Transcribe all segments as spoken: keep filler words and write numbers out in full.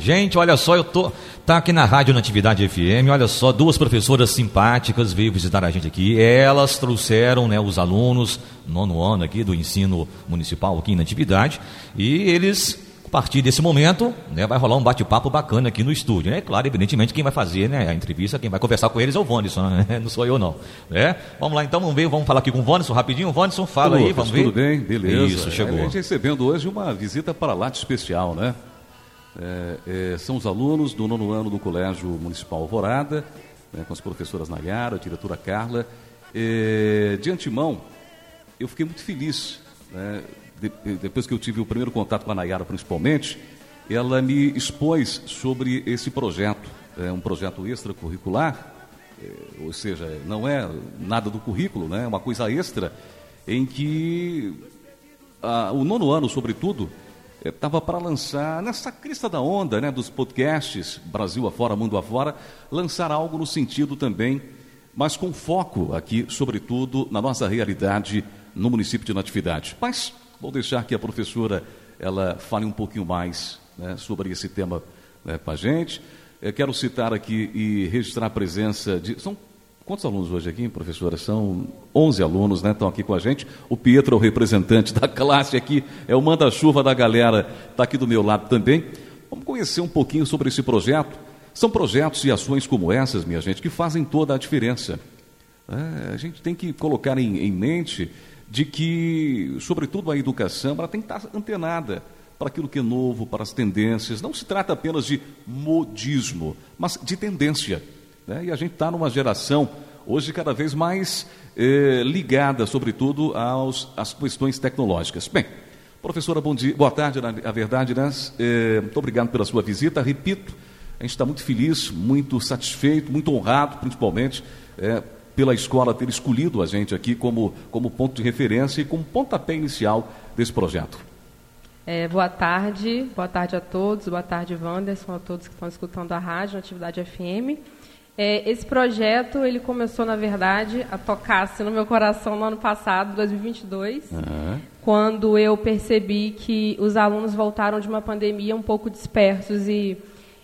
Gente, olha só, eu tô tá aqui na Rádio Natividade F M, olha só, duas professoras simpáticas veio visitar a gente aqui. Elas trouxeram, né, os alunos, nono ano aqui do ensino municipal aqui em Natividade, e eles, a partir desse momento, né, vai rolar um bate-papo bacana aqui no estúdio. É claro, evidentemente, quem vai fazer, né, a entrevista, quem vai conversar com eles é o Vônisson, né? Não sou eu não. É? Vamos lá então, vamos ver, vamos falar aqui com o Vônisson rapidinho. Vônisson, fala Tudo, aí, vamos ver. Tudo bem, beleza. Isso, chegou. A gente recebendo hoje uma visita para lá de especial, né? É, é, são os alunos do nono ano do Colégio Municipal Alvorada, né, com as professoras Nayara, a diretora Carla. É, de antemão, eu fiquei muito feliz, né, de, depois que eu tive o primeiro contato com a Nayara, principalmente, ela me expôs sobre esse projeto, é um projeto extracurricular, é, ou seja, não é nada do currículo, né, é uma coisa extra, em que a, o nono ano, sobretudo, estava para lançar, nessa crista da onda, né, dos podcasts, Brasil afora, mundo afora, lançar algo no sentido também, mas com foco aqui, sobretudo, na nossa realidade no município de Natividade. Mas vou deixar que a professora ela fale um pouquinho mais, né, sobre esse tema, né, com a gente. Eu quero citar aqui e registrar a presença de... São quantos alunos hoje aqui, professora? São onze alunos, né? Estão aqui com a gente. O Pietro é o representante da classe aqui, é o manda-chuva da galera, está aqui do meu lado também. Vamos conhecer um pouquinho sobre esse projeto. São projetos e ações como essas, minha gente, que fazem toda a diferença. É, a gente tem que colocar em, em mente de que, sobretudo, a educação ela tem que estar antenada para aquilo que é novo, para as tendências. Não se trata apenas de modismo, mas de tendência. Né? E a gente está numa geração, hoje, cada vez mais eh, ligada, sobretudo, aos, às questões tecnológicas. Bem, professora, bom dia, boa tarde, a verdade, né? Eh, muito obrigado pela sua visita. Repito, a gente está muito feliz, muito satisfeito, muito honrado, principalmente, eh, pela escola ter escolhido a gente aqui como, como ponto de referência e como pontapé inicial desse projeto. É, boa tarde, boa tarde a todos, boa tarde, Wanderson, a todos que estão escutando a rádio, Natividade F M. É, esse projeto, ele começou, na verdade, a tocar-se no meu coração no ano passado, dois mil e vinte e dois, uhum. Quando eu percebi que os alunos voltaram de uma pandemia um pouco dispersos e,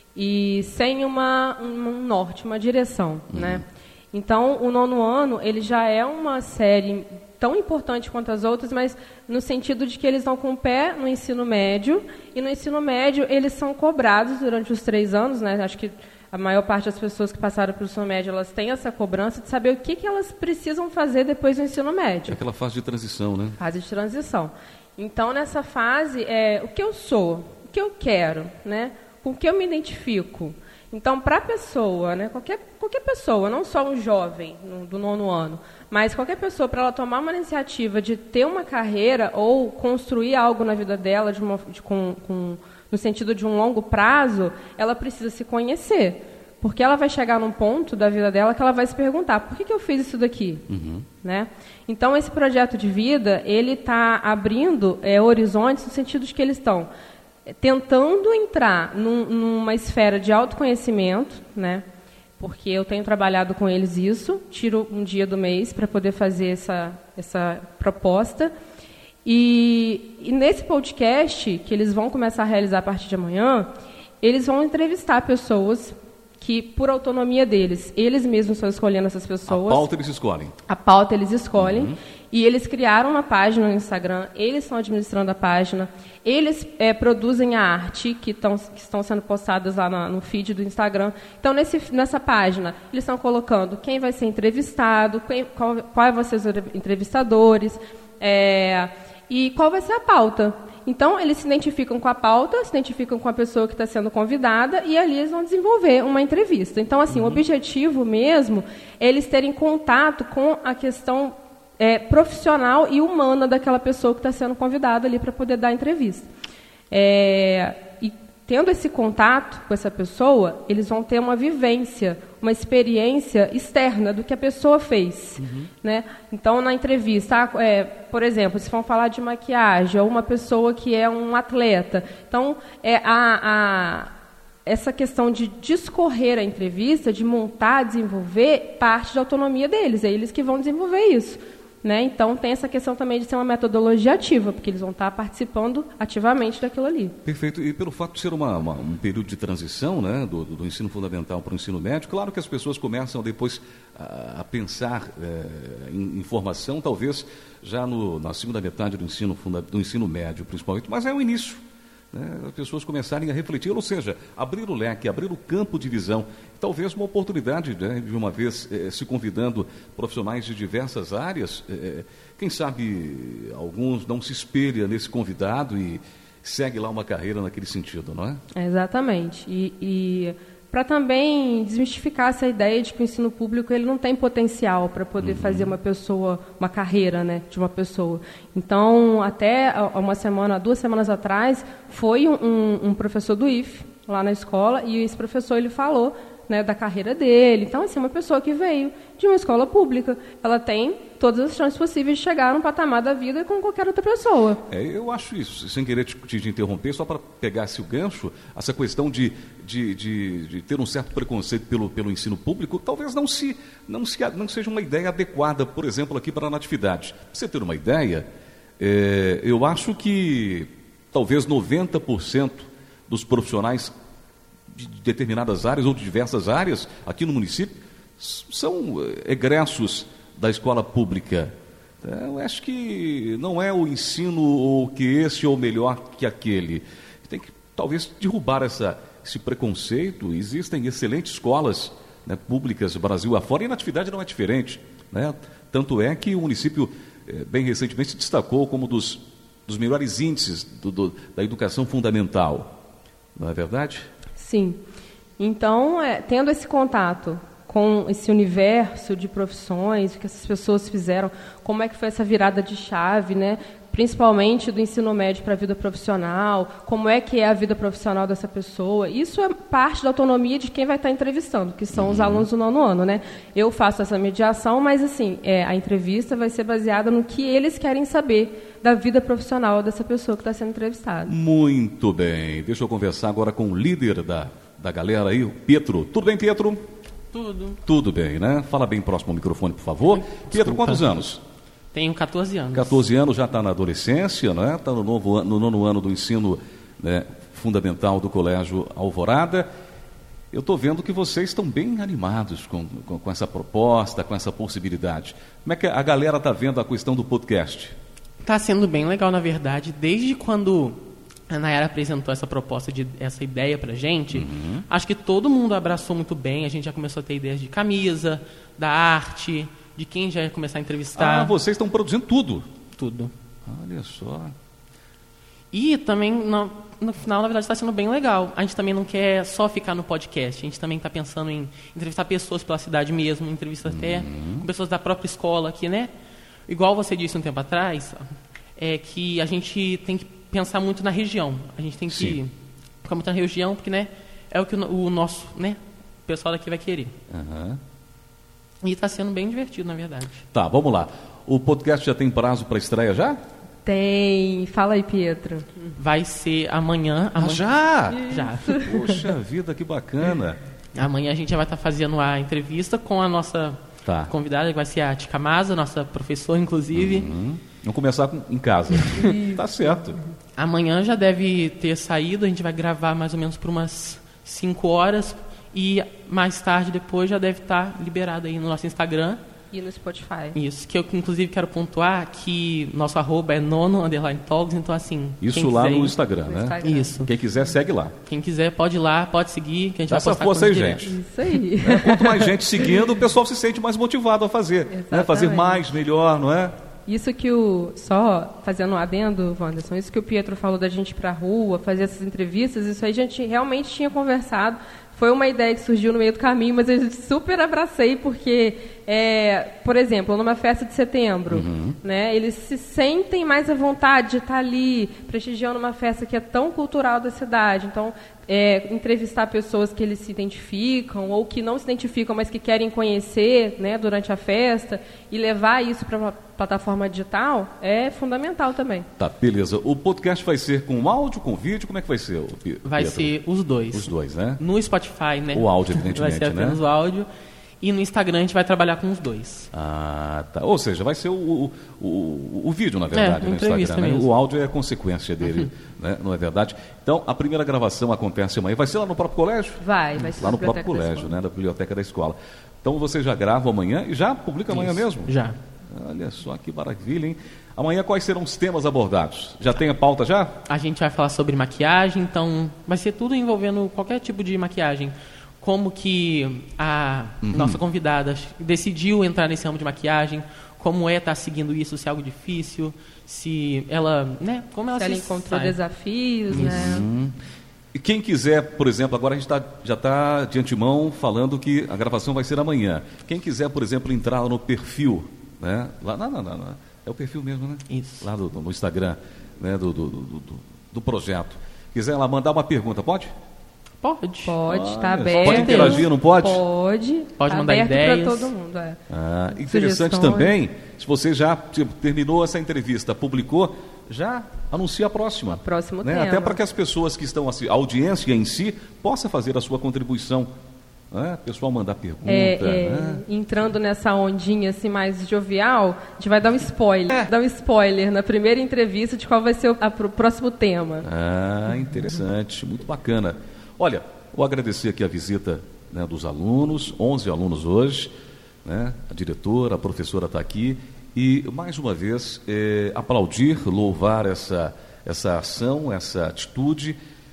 e sem uma, um norte, uma direção, uhum. né? Então, o nono ano, ele já é uma série tão importante quanto as outras, mas no sentido de que eles estão com o pé no ensino médio, e no ensino médio eles são cobrados durante os três anos, né? Acho que a maior parte das pessoas que passaram pelo ensino médio, elas têm essa cobrança de saber o que, que elas precisam fazer depois do ensino médio. É aquela fase de transição, né? Fase de transição. Então, nessa fase, é, o que eu sou, o que eu quero, né? Com o que eu me identifico. Então, para a pessoa, né, qualquer, qualquer pessoa, não só um jovem no, do nono ano, mas qualquer pessoa, para ela tomar uma iniciativa de ter uma carreira ou construir algo na vida dela de uma, de, com, com, no sentido de um longo prazo, ela precisa se conhecer. Porque ela vai chegar num ponto da vida dela que ela vai se perguntar, por que, que eu fiz isso daqui? Uhum. Né? Então, esse projeto de vida, ele está abrindo é, horizontes no sentido de que eles estão tentando entrar num, numa esfera de autoconhecimento, né? Porque eu tenho trabalhado com eles isso, tiro um dia do mês para poder fazer essa, essa proposta. E, e nesse podcast, que eles vão começar a realizar a partir de amanhã, eles vão entrevistar pessoas que, por autonomia deles, eles mesmos estão escolhendo essas pessoas. A pauta eles escolhem. A pauta eles escolhem. Uhum. E eles criaram uma página no Instagram, eles estão administrando a página, eles é, produzem a arte que, tão, que estão sendo postadas lá na, no feed do Instagram. Então, nesse, nessa página, eles estão colocando quem vai ser entrevistado, quem, qual, qual vai ser os entrevistadores, é, e qual vai ser a pauta. Então, eles se identificam com a pauta, se identificam com a pessoa que está sendo convidada, e ali eles vão desenvolver uma entrevista. Então, assim, uhum. o objetivo mesmo é eles terem contato com a questão É, profissional e humana daquela pessoa que está sendo convidada ali para poder dar a entrevista. É, e tendo esse contato com essa pessoa, eles vão ter uma vivência, uma experiência externa do que a pessoa fez. Uhum. Né? Então, na entrevista, é, por exemplo, se vão falar de maquiagem, ou uma pessoa que é um atleta. Então, é, a, a, essa questão de discorrer a entrevista, de montar, desenvolver, parte da autonomia deles. É eles que vão desenvolver isso. né? Então, tem essa questão também de ser uma metodologia ativa, porque eles vão estar participando ativamente daquilo ali. Perfeito. E pelo fato de ser uma, uma, um período de transição, né, do, do ensino fundamental para o ensino médio, claro que as pessoas começam depois a, a pensar é, em, em formação, talvez já no, na segunda metade do ensino, funda, do ensino médio, principalmente, mas é o início. Né, as pessoas começarem a refletir, ou seja, abrir o leque, abrir o campo de visão, talvez uma oportunidade, né, de uma vez eh, se convidando profissionais de diversas áreas, eh, quem sabe alguns não se espelham nesse convidado e segue lá uma carreira naquele sentido, não é? Exatamente, e, e para também desmistificar essa ideia de que o ensino público ele não tem potencial para poder uhum. fazer uma pessoa, uma carreira, né, de uma pessoa. Então, até uma semana, duas semanas atrás, foi um, um professor do I F E lá na escola, e esse professor ele falou, né, da carreira dele. Então, assim, uma pessoa que veio de uma escola pública, ela tem todas as chances possíveis de chegar num patamar da vida com qualquer outra pessoa. É, eu acho isso, sem querer te, te interromper, só para pegar esse gancho, essa questão de, de, de, de ter um certo preconceito pelo, pelo ensino público, talvez não, se, não, se, não seja uma ideia adequada, por exemplo, aqui para a Natividade. Para você ter uma ideia, é, eu acho que talvez noventa por cento dos profissionais de determinadas áreas ou de diversas áreas aqui no município são egressos da escola pública. Eu acho que não é o ensino ou que esse ou melhor que aquele. Tem que talvez derrubar essa, esse preconceito. Existem excelentes escolas, né, públicas do Brasil afora, e a Natividade não é diferente, né? Tanto é que o município eh, bem recentemente se destacou como dos, dos melhores índices do, do, da educação fundamental. Não é verdade? Sim. Então, é, tendo esse contato com esse universo de profissões, o que essas pessoas fizeram, como é que foi essa virada de chave, né? Principalmente do ensino médio para a vida profissional, como é que é a vida profissional dessa pessoa. Isso é parte da autonomia de quem vai estar entrevistando, que são uhum. os alunos do nono ano, né? Eu faço essa mediação, mas assim, é, a entrevista vai ser baseada no que eles querem saber da vida profissional dessa pessoa que está sendo entrevistada. Muito bem. Deixa eu conversar agora com o líder da, da galera aí, o Pietro. Tudo bem, Pietro? Tudo. Tudo bem, né? Fala bem próximo ao microfone, por favor. Desculpa. Pietro, quantos anos? Tenho catorze anos. catorze anos, já está na adolescência, né? Está no, novo, no nono ano do ensino, né, fundamental do Colégio Alvorada. Eu estou vendo que vocês estão bem animados com, com, com essa proposta, com essa possibilidade. Como é que a galera está vendo a questão do podcast? Está sendo bem legal, na verdade. Desde quando a Nayara apresentou essa proposta, de, essa ideia para a gente, uhum. acho que todo mundo abraçou muito bem. A gente já começou a ter ideias de camisa, da arte, de quem já ia começar a entrevistar. Ah, vocês estão produzindo tudo? Tudo. Olha só. E também, no, no final, na verdade, está sendo bem legal. A gente também não quer só ficar no podcast. A gente também está pensando em entrevistar pessoas pela cidade mesmo, entrevistas uhum. até com pessoas da própria escola aqui, né? Igual você disse um tempo atrás, é que a gente tem que pensar muito na região. A gente tem que Sim. ficar muito na região, porque, né, é o que o, o nosso, né, o pessoal daqui vai querer. Uhum. E está sendo bem divertido, na verdade. Tá, vamos lá. O podcast já tem prazo para estreia já? Tem. Fala aí, Pietro. Vai ser amanhã. Ah, amanhã... já? Já. Poxa vida, que bacana. Amanhã a gente já vai estar fazendo a entrevista com a nossa tá. convidada, que vai ser a Tica Maza, nossa professora, inclusive. Uhum. Vamos começar com, em casa. Tá certo. Amanhã já deve ter saído, a gente vai gravar mais ou menos por umas cinco horas. E mais tarde, depois, já deve estar liberado aí no nosso Instagram. E no Spotify. Isso, que eu inclusive quero pontuar que nosso arroba é nono underline talks, então assim... Isso lá no ir... Instagram, né? Instagram. Isso. Quem quiser, segue lá. Quem quiser, pode ir lá, pode seguir, que a gente Dá vai postar essa força aí, direto. gente. Isso aí. É, quanto mais gente seguindo, o pessoal se sente mais motivado a fazer. Né? Fazer mais, melhor, não é? Isso que o... Só fazendo um adendo, Wanderson, isso que o Pietro falou da gente ir para a rua, fazer essas entrevistas, isso aí a gente realmente tinha conversado. Foi uma ideia que surgiu no meio do caminho, mas eu super abracei, porque, é, por exemplo, numa festa de setembro, uhum. né, eles se sentem mais à vontade de estar ali, prestigiando uma festa que é tão cultural da cidade. Então, é, entrevistar pessoas que eles se identificam, ou que não se identificam, mas que querem conhecer, né, durante a festa, e levar isso para uma plataforma digital, é fundamental também. Tá, beleza. O podcast vai ser com áudio, com vídeo? Como é que vai ser? Vai Pietro? ser os dois. Os dois, né? No Spotify, né? O áudio, evidentemente, vai ser apenas né? o áudio. E no Instagram a gente vai trabalhar com os dois. Ah, tá. Ou seja, vai ser o, o, o, o vídeo, na verdade, é, no Instagram. Né? Mesmo. O áudio é consequência dele, uhum. né? Não é verdade? Então, a primeira gravação acontece amanhã. Vai ser lá no próprio colégio? Vai, vai ser lá no próprio colégio, né? Na biblioteca da escola. Então, você já grava amanhã e já publica amanhã Isso, mesmo? Já. Olha só que maravilha, hein? Amanhã quais serão os temas abordados? Já tem a pauta já? A gente vai falar sobre maquiagem, então vai ser tudo envolvendo qualquer tipo de maquiagem. Como que a uhum. nossa convidada decidiu entrar nesse ramo de maquiagem, como é estar seguindo isso, se é algo difícil, se ela, né, como ela se se ela encontrou sai. desafios, isso. né? Uhum. E quem quiser, por exemplo, agora a gente tá, já está de antemão falando que a gravação vai ser amanhã. Quem quiser, por exemplo, entrar no perfil, né? Lá, não, não, não, não. É o perfil mesmo, né? Isso. Lá do, do, no Instagram, né? do, do, do, do, do projeto. Quiser lá mandar uma pergunta, pode? Pode. Pode, está ah, aberto. Pode interagir, não pode? Pode. Pode tá mandar aberto ideias. para todo mundo, é. Ah, interessante Sugestões. também, se você já tipo, terminou essa entrevista, publicou, já anuncia a próxima. Próximo né? tema. Até para que as pessoas que estão, assim, a audiência em si, possa fazer a sua contribuição. Né? O pessoal mandar pergunta. É, é, né? Entrando nessa ondinha assim mais jovial, a gente vai dar um spoiler. É. Dar um spoiler na primeira entrevista de qual vai ser o, a, o próximo tema. Ah, interessante, muito bacana. Olha, vou agradecer aqui a visita, né, dos alunos, onze alunos hoje, né, a diretora, a professora está aqui, e mais uma vez é, aplaudir, louvar essa, essa ação, essa atitude,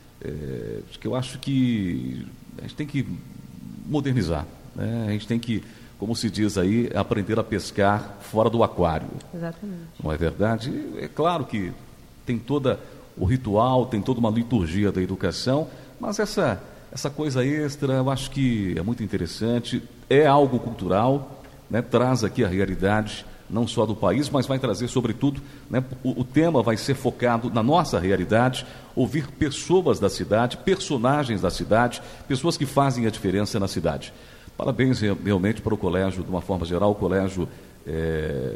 é, que eu acho que a gente tem que modernizar, né? A gente tem que, como se diz aí, aprender a pescar fora do aquário. Exatamente. Não é verdade? É claro que tem todo o ritual, tem toda uma liturgia da educação, mas essa, essa coisa extra eu acho que é muito interessante, é algo cultural, né? Traz aqui a realidade, não só do país, mas vai trazer sobretudo, né? o, o tema vai ser focado na nossa realidade, ouvir pessoas da cidade, personagens da cidade, pessoas que fazem a diferença na cidade. Parabéns realmente para o colégio, de uma forma geral, o colégio é,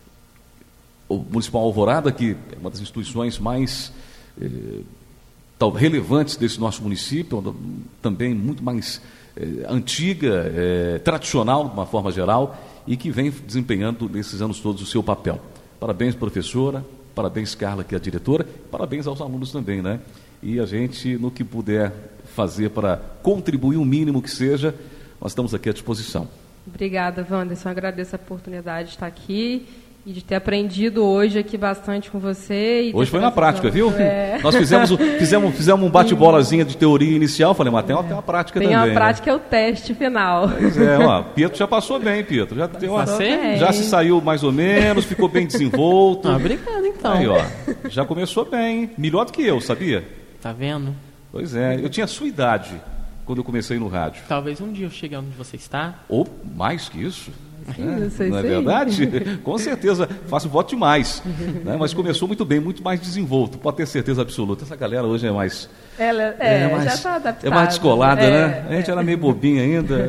o Municipal Alvorada, que é uma das instituições mais é, tal, relevantes desse nosso município, também muito mais é, antiga, é, tradicional, de uma forma geral, e que vem desempenhando nesses anos todos o seu papel. Parabéns, professora, parabéns, Carla, que é a diretora, parabéns aos alunos também, né? E a gente, no que puder fazer para contribuir o mínimo que seja, nós estamos aqui à disposição. Obrigada, Wanderson. Agradeço a oportunidade de estar aqui e de ter aprendido hoje aqui bastante com você. E hoje foi na prática, viu? É. Nós fizemos, fizemos, fizemos um bate-bolazinha de teoria inicial, falei, mas tem uma, tem uma prática tem também. Tem uma prática, né? É o teste final. Pois é, ó, Pietro já passou bem, Pietro. Já, deu uma, já se saiu mais ou menos, ficou bem desenvolto. Ah, obrigado, então. Aí, ó, já começou bem, melhor do que eu, sabia? Tá vendo? Pois é, eu tinha a sua idade quando eu comecei no rádio. Talvez um dia eu chegue onde você está. Ou mais que isso. Não, é, sei, não é sei. verdade? Com certeza, faço voto demais. Né? Mas começou muito bem, muito mais desenvolto, pode ter certeza absoluta. Essa galera hoje é mais... Ela é, é mais, já está adaptada. É mais descolada, é, né? A gente é. era meio bobinha ainda.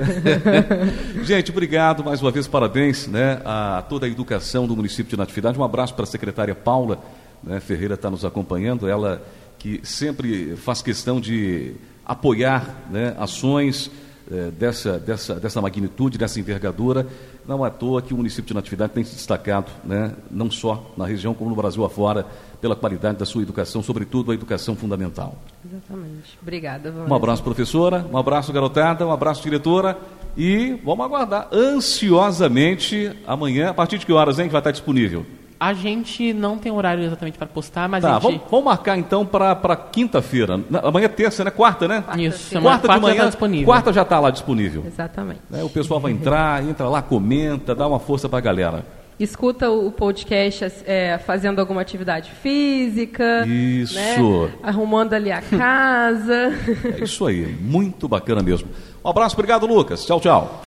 Gente, obrigado mais uma vez, parabéns, né, a toda a educação do município de Natividade. Um abraço para a secretária Paula, né, Ferreira está nos acompanhando, ela que sempre faz questão de apoiar, né, ações eh, dessa, dessa, dessa magnitude, dessa envergadura. Não é à toa que o município de Natividade tem se destacado, né, não só na região como no Brasil afora, pela qualidade da sua educação, sobretudo a educação fundamental. Exatamente. Obrigada, Vanessa. Um abraço, professora, um abraço, garotada, um abraço, diretora, e vamos aguardar ansiosamente amanhã, a partir de que horas, hein, que vai estar disponível? A gente não tem horário exatamente para postar, mas tá, a gente... vamos, vamos marcar então para quinta-feira. Amanhã é terça, né? Quarta, né? Isso, quarta, quarta de manhã, já tá disponível. Quarta já está lá disponível. Exatamente. Né? O pessoal vai entrar, entra lá, comenta, dá uma força para a galera. Escuta o podcast é, fazendo alguma atividade física. Isso. Né? Arrumando ali a casa. É isso aí, muito bacana mesmo. Um abraço, obrigado, Lucas. Tchau, tchau.